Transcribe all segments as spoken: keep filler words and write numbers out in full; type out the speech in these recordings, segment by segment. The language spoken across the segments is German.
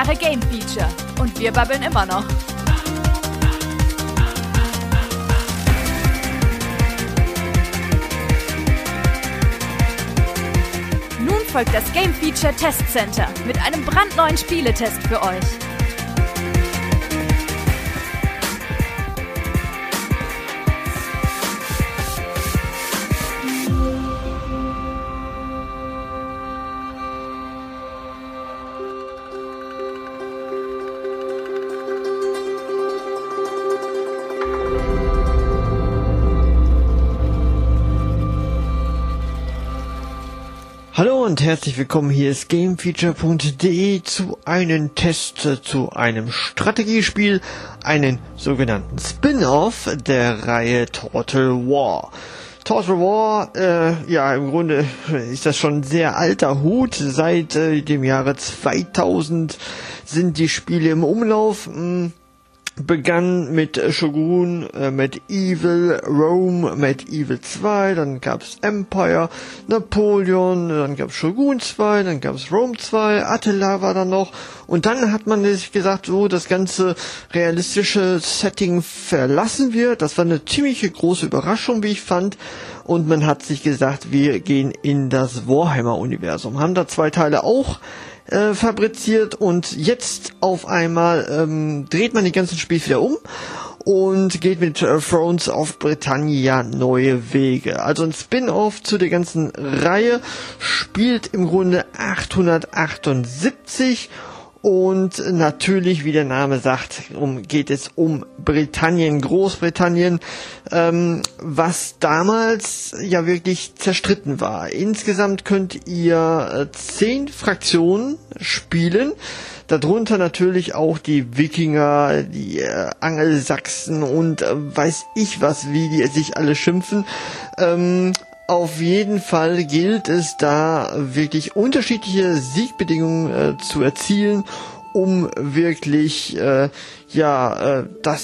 Woche Game Feature. Und wir babbeln immer noch. Nun folgt das Game Feature Test Center mit einem brandneuen Spieletest für euch. Hallo und herzlich willkommen, hier ist Gamefeature punkt de zu einem Test zu einem Strategiespiel, einen sogenannten Spin-Off der Reihe Total War. Total War, äh, ja, im Grunde ist das schon ein sehr alter Hut. Seit äh, dem Jahre zweitausend sind die Spiele im Umlauf. Mh, begann mit Shogun, äh, Medieval, Rome, Medieval zwei, dann gab's Empire, Napoleon, dann gab's Shogun zwei, dann gab's Rome zwei, Attila war dann noch und dann hat man sich gesagt, so das ganze realistische Setting verlassen wir. Das war eine ziemliche große Überraschung, wie ich fand, und man hat sich gesagt, wir gehen in das Warhammer-Universum, haben da zwei Teile auch Äh, fabriziert und jetzt auf einmal ähm, dreht man die ganzen Spiele wieder um und geht mit äh, Thrones of Britannia neue Wege. Also ein Spin-off zu der ganzen Reihe, spielt im Grunde achtzehnhundertachtundsiebzig und natürlich, wie der Name sagt, um, geht es um Britannien, Großbritannien, ähm, was damals ja wirklich zerstritten war. Insgesamt könnt ihr äh, zehn Fraktionen spielen, darunter natürlich auch die Wikinger, die äh, Angelsachsen und äh, weiß ich was, wie die sich alle schimpfen. Ähm, Auf jeden Fall gilt es da wirklich unterschiedliche Siegbedingungen äh, zu erzielen, um wirklich äh, ja äh,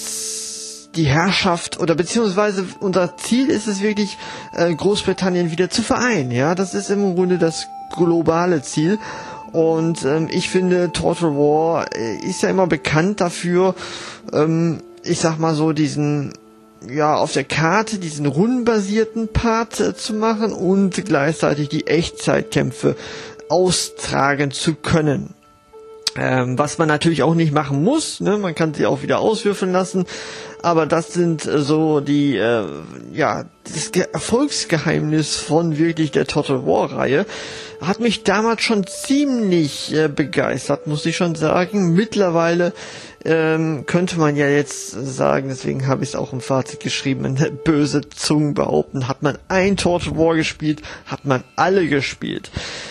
das die Herrschaft oder beziehungsweise unser Ziel ist es wirklich äh, Großbritannien wieder zu vereinen. Ja, das ist im Grunde das globale Ziel. Und ähm, ich finde, Total War äh, ist ja immer bekannt dafür, ähm, ich sag mal so diesen ja, auf der Karte diesen rundenbasierten Part äh, zu machen und gleichzeitig die Echtzeitkämpfe austragen zu können. Ähm, was man natürlich auch nicht machen muss, ne? Man kann sie auch wieder auswürfeln lassen, aber das sind äh, so die, äh, ja, das Ge- Erfolgsgeheimnis von wirklich der Total War Reihe. Hat mich damals schon ziemlich äh, begeistert, muss ich schon sagen. Mittlerweile ähm, könnte man ja jetzt sagen, deswegen habe ich es auch im Fazit geschrieben, böse Zungen behaupten, hat man ein Total War gespielt, hat man alle gespielt.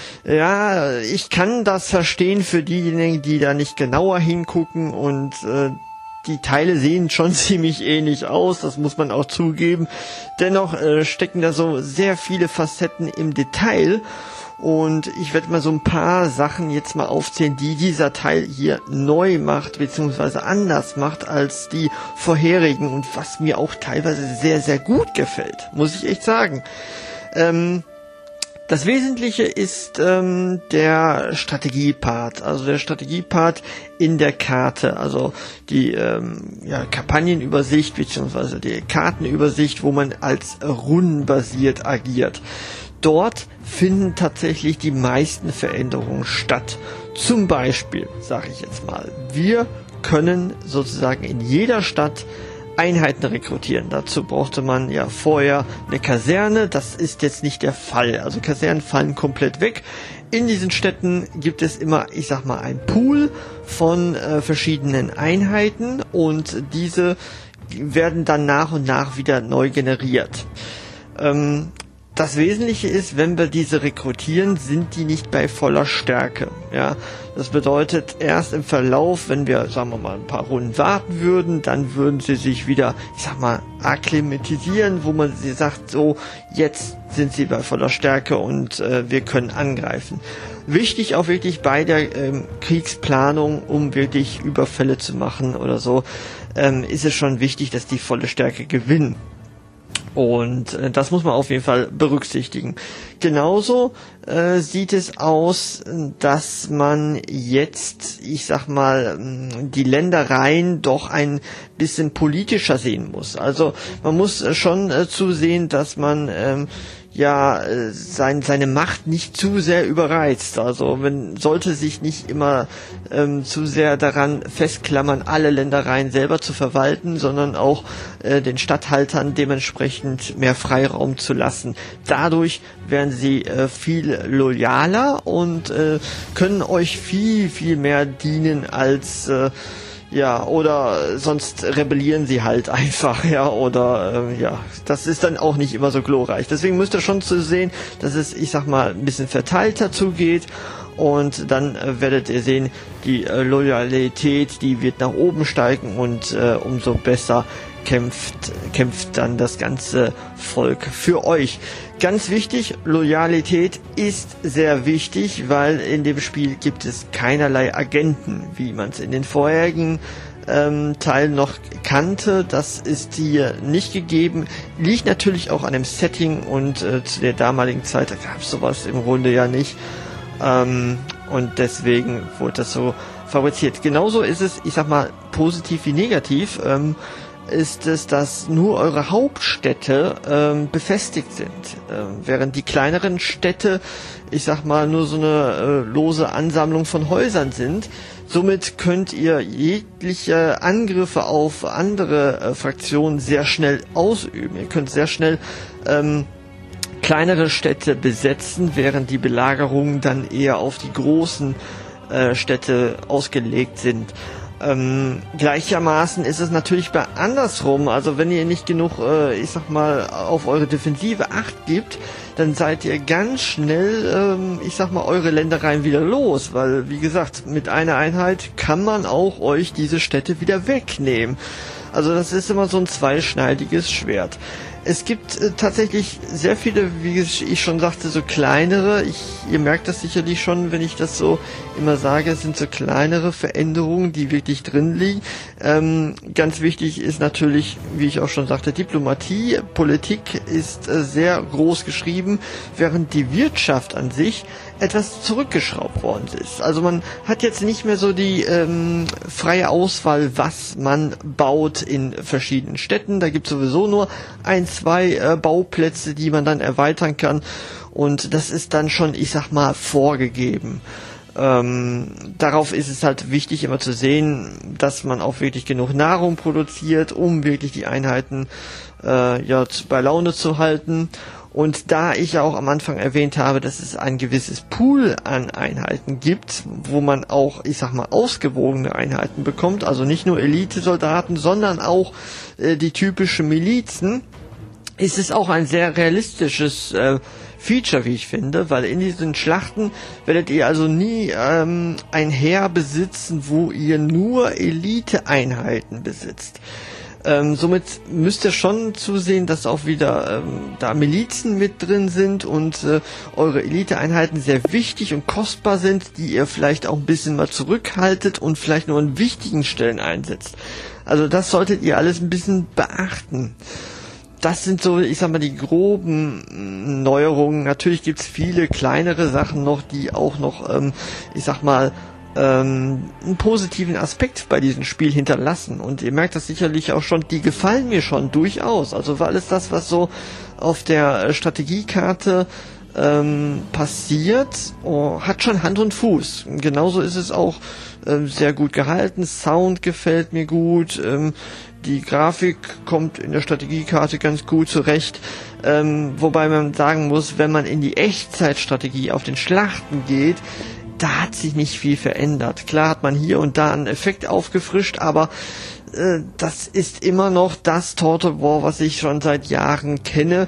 Ja, ich kann das verstehen für diejenigen, die da nicht genauer hingucken und äh, die Teile sehen schon ziemlich ähnlich aus, das muss man auch zugeben. Dennoch äh, stecken da so sehr viele Facetten im Detail. Und ich werde mal so ein paar Sachen jetzt mal aufzählen, die dieser Teil hier neu macht, beziehungsweise anders macht als die vorherigen und was mir auch teilweise sehr, sehr gut gefällt, muss ich echt sagen. Ähm, das Wesentliche ist ähm, der Strategiepart, also der Strategiepart in der Karte, also die ähm, ja, Kampagnenübersicht, beziehungsweise die Kartenübersicht, wo man als rundenbasiert agiert. Dort finden tatsächlich die meisten Veränderungen statt. Zum Beispiel, sage ich jetzt mal, wir können sozusagen in jeder Stadt Einheiten rekrutieren. Dazu brauchte man ja vorher eine Kaserne. Das ist jetzt nicht der Fall. Also Kasernen fallen komplett weg. In diesen Städten gibt es immer, ich sag mal, ein Pool von äh, verschiedenen Einheiten und diese werden dann nach und nach wieder neu generiert. Ähm, Das Wesentliche ist, wenn wir diese rekrutieren, sind die nicht bei voller Stärke. Ja, das bedeutet, erst im Verlauf, wenn wir, sagen wir mal, ein paar Runden warten würden, dann würden sie sich wieder, ich sag mal, akklimatisieren, wo man sie sagt, so, jetzt sind sie bei voller Stärke und äh, wir können angreifen. Wichtig auch wirklich bei der ähm, Kriegsplanung, um wirklich Überfälle zu machen oder so, ähm, ist es schon wichtig, dass die volle Stärke gewinnen. Und äh, das muss man auf jeden Fall berücksichtigen. Genauso äh, sieht es aus, dass man jetzt, ich sag mal, die Ländereien doch ein bisschen politischer sehen muss. Also man muss schon äh, zusehen, dass man ähm, ja äh, sein, seine Macht nicht zu sehr überreizt. Also man sollte sich nicht immer ähm, zu sehr daran festklammern, alle Ländereien selber zu verwalten, sondern auch äh, den Statthaltern dementsprechend mehr Freiraum zu lassen. Dadurch werden sie äh, viel loyaler und äh, können euch viel, viel mehr dienen als äh, ja, oder sonst rebellieren sie halt einfach, ja, oder äh, ja, das ist dann auch nicht immer so glorreich. Deswegen müsst ihr schon zu sehen, dass es, ich sag mal, ein bisschen verteilter zugeht, und dann äh, werdet ihr sehen, die äh, Loyalität, die wird nach oben steigen, und äh, umso besser kämpft kämpft dann das ganze Volk für euch. Ganz wichtig, Loyalität ist sehr wichtig, weil in dem Spiel gibt es keinerlei Agenten, wie man es in den vorherigen ähm, Teilen noch kannte. Das ist hier nicht gegeben. Liegt natürlich auch an dem Setting, und äh, zu der damaligen Zeit gab es sowas im Grunde ja nicht. Ähm, und deswegen wurde das so fabriziert. Genauso ist es, ich sag mal, positiv wie negativ, ähm, ist es, dass nur eure Hauptstädte ähm, befestigt sind, ähm, während die kleineren Städte, ich sag mal, nur so eine äh, lose Ansammlung von Häusern sind. Somit könnt ihr jegliche Angriffe auf andere äh, Fraktionen sehr schnell ausüben. Ihr könnt sehr schnell ähm, kleinere Städte besetzen, während die Belagerungen dann eher auf die großen äh, Städte ausgelegt sind. Ähm, gleichermaßen ist es natürlich bei andersrum, also wenn ihr nicht genug, äh, ich sag mal, auf eure Defensive Acht gibt, dann seid ihr ganz schnell, ähm, ich sag mal, eure Ländereien wieder los, weil, wie gesagt, mit einer Einheit kann man auch euch diese Städte wieder wegnehmen. Also das ist immer so ein zweischneidiges Schwert. Es gibt äh, tatsächlich sehr viele, wie ich schon sagte, so kleinere, ich, ihr merkt das sicherlich schon, wenn ich das so immer sage, es sind so kleinere Veränderungen, die wirklich drin liegen. Ähm, ganz wichtig ist natürlich, wie ich auch schon sagte, Diplomatie, Politik ist äh, sehr groß geschrieben, während die Wirtschaft an sich etwas zurückgeschraubt worden ist. Also man hat jetzt nicht mehr so die ähm, freie Auswahl, was man baut in verschiedenen Städten. Da gibt es sowieso nur ein, zwei äh, Bauplätze, die man dann erweitern kann. Und das ist dann schon, ich sag mal, vorgegeben. Ähm, darauf ist es halt wichtig, immer zu sehen, dass man auch wirklich genug Nahrung produziert, um wirklich die Einheiten äh, ja, zu, bei Laune zu halten. Und da ich ja auch am Anfang erwähnt habe, dass es ein gewisses Pool an Einheiten gibt, wo man auch, ich sag mal, ausgewogene Einheiten bekommt, also nicht nur Elite-Soldaten, sondern auch äh, die typischen Milizen, ist es auch ein sehr realistisches äh, Feature, wie ich finde, weil in diesen Schlachten werdet ihr also nie ähm, ein Heer besitzen, wo ihr nur Elite-Einheiten besitzt. Ähm, somit müsst ihr schon zusehen, dass auch wieder ähm, da Milizen mit drin sind und äh, eure Elite-Einheiten sehr wichtig und kostbar sind, die ihr vielleicht auch ein bisschen mal zurückhaltet und vielleicht nur an wichtigen Stellen einsetzt. Also das solltet ihr alles ein bisschen beachten. Das sind so, ich sag mal, die groben Neuerungen. Natürlich gibt's viele kleinere Sachen noch, die auch noch, ähm, ich sag mal, ähm, einen positiven Aspekt bei diesem Spiel hinterlassen. Und ihr merkt das sicherlich auch schon, die gefallen mir schon durchaus. Also weil alles das, was so auf der Strategiekarte ähm, passiert, oh, hat schon Hand und Fuß. Genauso ist es auch ähm, sehr gut gehalten. Sound gefällt mir gut. Ähm, die Grafik kommt in der Strategiekarte ganz gut zurecht. Ähm, wobei man sagen muss, wenn man in die Echtzeitstrategie auf den Schlachten geht, da hat sich nicht viel verändert. Klar hat man hier und da einen Effekt aufgefrischt, aber äh, das ist immer noch das Total War, was ich schon seit Jahren kenne.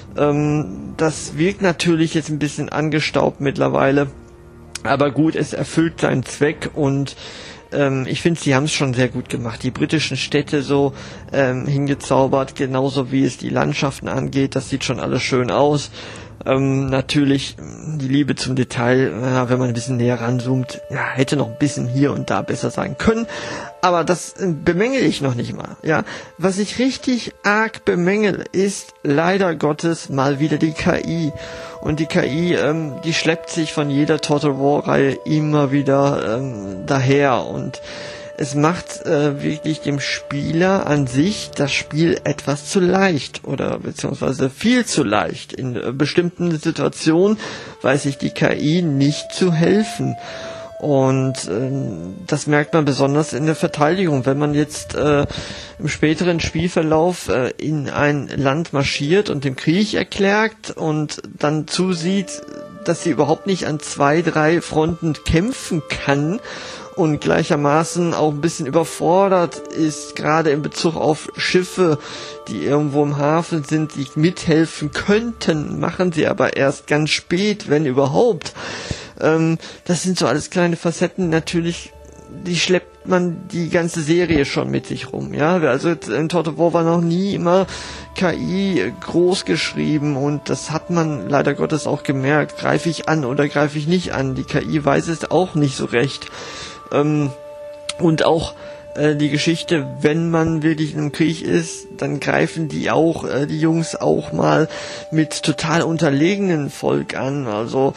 Ähm, das wirkt natürlich jetzt ein bisschen angestaubt mittlerweile, aber gut, es erfüllt seinen Zweck und ähm, ich finde, sie haben es schon sehr gut gemacht. Die britischen Städte so ähm, hingezaubert, genauso wie es die Landschaften angeht, das sieht schon alles schön aus. Ähm, natürlich die Liebe zum Detail, ja, wenn man ein bisschen näher ranzoomt, ja, hätte noch ein bisschen hier und da besser sein können, Aber das bemängel ich noch nicht mal, ja. Was ich richtig arg bemängel, ist leider Gottes mal wieder die K I. Und die K I, ähm, die schleppt sich von jeder Total War-Reihe immer wieder ähm, daher. Und es macht äh, wirklich dem Spieler an sich das Spiel etwas zu leicht oder beziehungsweise viel zu leicht. In äh, bestimmten Situationen weiß sich die K I nicht zu helfen. Und äh, das merkt man besonders in der Verteidigung. Wenn man jetzt äh, im späteren Spielverlauf äh, in ein Land marschiert und den Krieg erklärt und dann zusieht, dass sie überhaupt nicht an zwei, drei Fronten kämpfen kann und gleichermaßen auch ein bisschen überfordert ist, gerade in Bezug auf Schiffe, die irgendwo im Hafen sind, die mithelfen könnten, machen sie aber erst ganz spät, wenn überhaupt. Ähm, das sind so alles kleine Facetten, natürlich, die schleppt man die ganze Serie schon mit sich rum, ja, also in Total War war noch nie immer K I groß geschrieben und das hat man leider Gottes auch gemerkt, greife ich an oder greife ich nicht an, die K I weiß es auch nicht so recht, ähm, und auch äh, die Geschichte, wenn man wirklich in einem Krieg ist, dann greifen die auch, äh, die Jungs auch mal mit total unterlegenen Volk an, also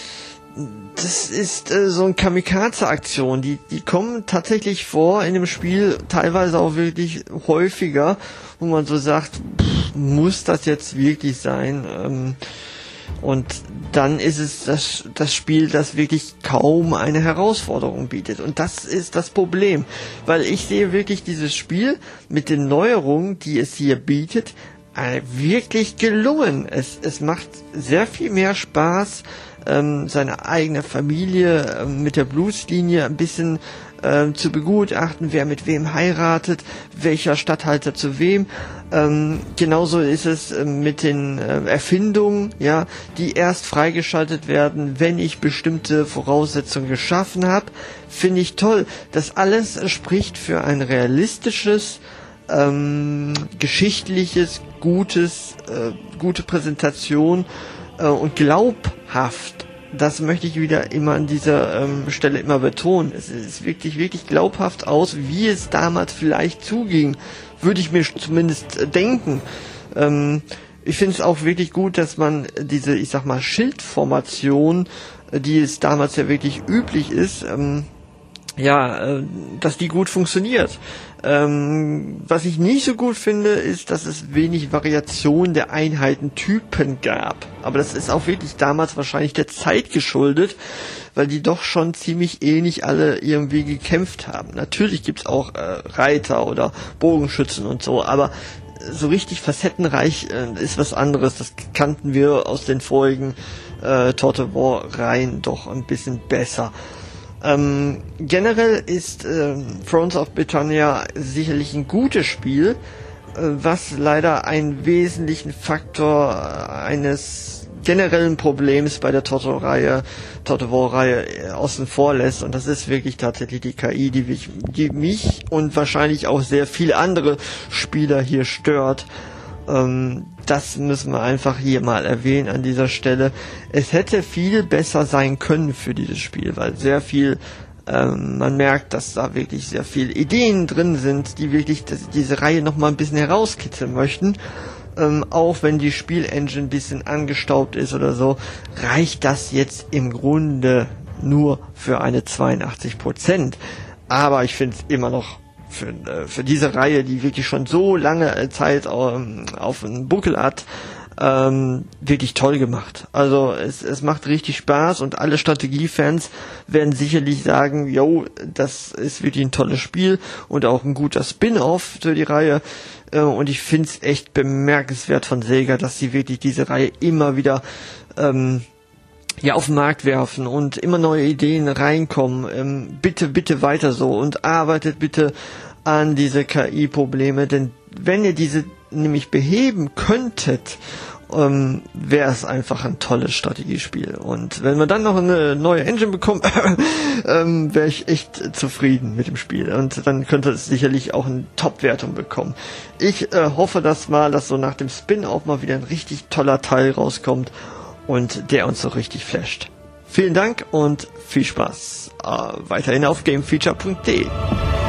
das ist äh, so eine Kamikaze-Aktion, die die kommen tatsächlich vor in dem Spiel, teilweise auch wirklich häufiger, wo man so sagt, pff, muss das jetzt wirklich sein? Ähm, und dann ist es das, das Spiel, das wirklich kaum eine Herausforderung bietet. Und das ist das Problem, weil ich sehe wirklich dieses Spiel mit den Neuerungen, die es hier bietet, äh, wirklich gelungen. Es, es macht sehr viel mehr Spaß, ähm, seine eigene Familie ähm, mit der Blutslinie ein bisschen ähm, zu begutachten, wer mit wem heiratet, welcher Statthalter zu wem. Ähm, genauso ist es ähm, mit den äh, Erfindungen, ja, die erst freigeschaltet werden, wenn ich bestimmte Voraussetzungen geschaffen habe. Finde ich toll. Das alles spricht für ein realistisches, ähm, geschichtliches, gutes, äh, gute Präsentation äh, und glaubhaft. Das möchte ich wieder immer an dieser ähm, Stelle immer betonen. Es ist wirklich, wirklich glaubhaft aus, wie es damals vielleicht zuging. Würde ich mir zumindest äh, denken. Ähm, ich finde es auch wirklich gut, dass man diese, ich sag mal, Schildformation, äh, die es damals ja wirklich üblich ist, ähm, ja, äh, dass die gut funktioniert. Ähm, was ich nicht so gut finde, ist, dass es wenig Variation der Einheitentypen gab. Aber das ist auch wirklich damals wahrscheinlich der Zeit geschuldet, weil die doch schon ziemlich ähnlich alle irgendwie gekämpft haben. Natürlich gibt's auch äh, Reiter oder Bogenschützen und so, aber so richtig facettenreich äh, ist was anderes. Das kannten wir aus den vorigen äh, Total War Reihen doch ein bisschen besser. Ähm, generell ist äh, Thrones of Britannia sicherlich ein gutes Spiel, äh, was leider einen wesentlichen Faktor äh, eines generellen Problems bei der Total-Reihe, Total War-Reihe äh, außen vor lässt, und das ist wirklich tatsächlich die K I, die mich, die mich und wahrscheinlich auch sehr viele andere Spieler hier stört. Ähm, das müssen wir einfach hier mal erwähnen an dieser Stelle. Es hätte viel besser sein können für dieses Spiel, weil sehr viel, ähm, man merkt, dass da wirklich sehr viele Ideen drin sind, die wirklich das, diese Reihe nochmal ein bisschen herauskitzeln möchten. Ähm, auch wenn die Spielengine ein bisschen angestaubt ist oder so, reicht das jetzt im Grunde nur für eine zweiundachtzig Prozent. Aber ich finde es immer noch Für, für diese Reihe, die wirklich schon so lange Zeit ähm, auf dem Buckel hat, ähm, wirklich toll gemacht. Also es, es macht richtig Spaß und alle Strategiefans werden sicherlich sagen, yo, das ist wirklich ein tolles Spiel und auch ein guter Spin-off für die Reihe. Äh, und ich finde es echt bemerkenswert von Sega, dass sie wirklich diese Reihe immer wieder ähm, ja, auf den Markt werfen und immer neue Ideen reinkommen. Ähm, bitte, bitte weiter so und arbeitet bitte an diese K I-Probleme, denn wenn ihr diese nämlich beheben könntet, ähm, wäre es einfach ein tolles Strategiespiel. Und wenn wir dann noch eine neue Engine bekommen, ähm, wäre ich echt zufrieden mit dem Spiel. Und dann könnte es sicherlich auch eine Top-Wertung bekommen. Ich äh, hoffe, dass mal, dass so nach dem Spin-Off mal wieder ein richtig toller Teil rauskommt und der uns so richtig flasht. Vielen Dank und viel Spaß. Äh, weiterhin auf gamefeature punkt de.